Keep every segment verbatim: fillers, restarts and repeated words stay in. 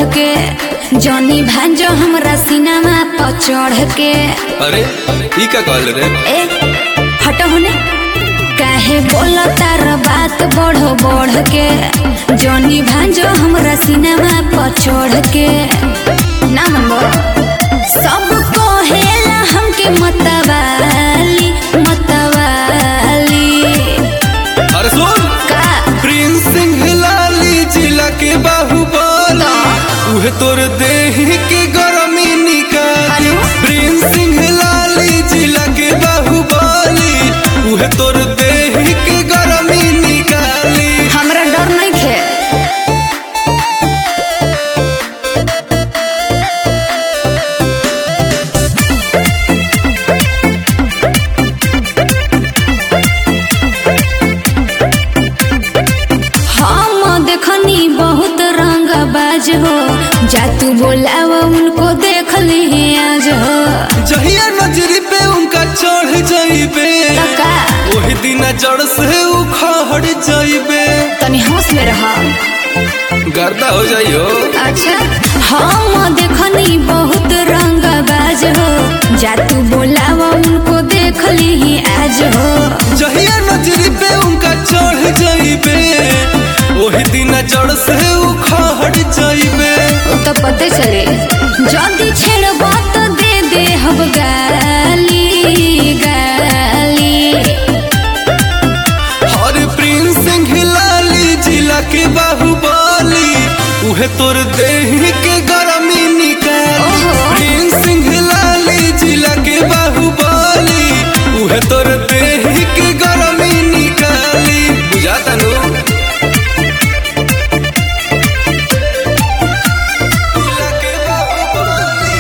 के जॉनी भांजो हमरा सिनेमा पर चढ़ के। अरे ई का कहल रे? ए हटो होने, काहे बोला तार बात बढ़ बढ़ के। जॉनी भांजो हमरा सिनेमा पर चढ़ के ना मन सब कहेला हमके मतवाली मतवाली। अरे सुन का प्रिंस सिंह लाली जिला के बाहुबली उहे तोर देह के गरमी निकाली। प्रिंस सिंह लाली जिला के बाहुबली उहे तोर देह के गरमी निकाली। हमरा डर नहीं खे। हम देखनी बहुत रंग बाज हो, जा तू बोलावा उनको देख ली आज हो। जहिया नजरी पे उनका चढ़ जाइबे तका वही दिन जड़ से उखड़ जाइबे। तनी होश में रहा। गर्दा हो जाइयो। अच्छा हम देखनी बहुत रंग बाज हो, जा तू बोलावा उनको देख ली आज हो। जहिया नजरी पे उनका चढ़ जाइबे वही दिन जड़ से उखड़ जाइबे। तो पते चले जल्दी छेड़बा तो दे दे हम गाली गाली। हर प्रिंस सिंह लाली जिला के बाहुबली उहे तोर देह के गरमी निकाली। ओहो। प्रिंस सिंह लाली जिला के बाहुबली उहे तोर देह के गरमी निकाली। बुझाता नु जिला के बाहुबली।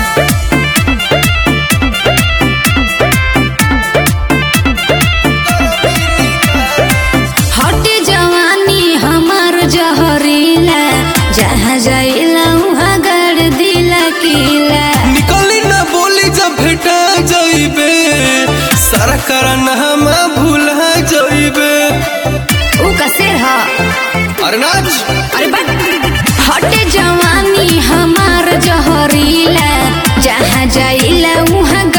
हट जवानी हमार जहरीला, जहाँ जाइला वहाँ गड़ दिला किला। निकली ना बोली जब भेटा जाइबे सारा करना हम भूला जाइबे। ऊ कसेर हा। अरे नाच अरे बट हट जवानी हमार जहरीला, जहाँ जाइला वहाँ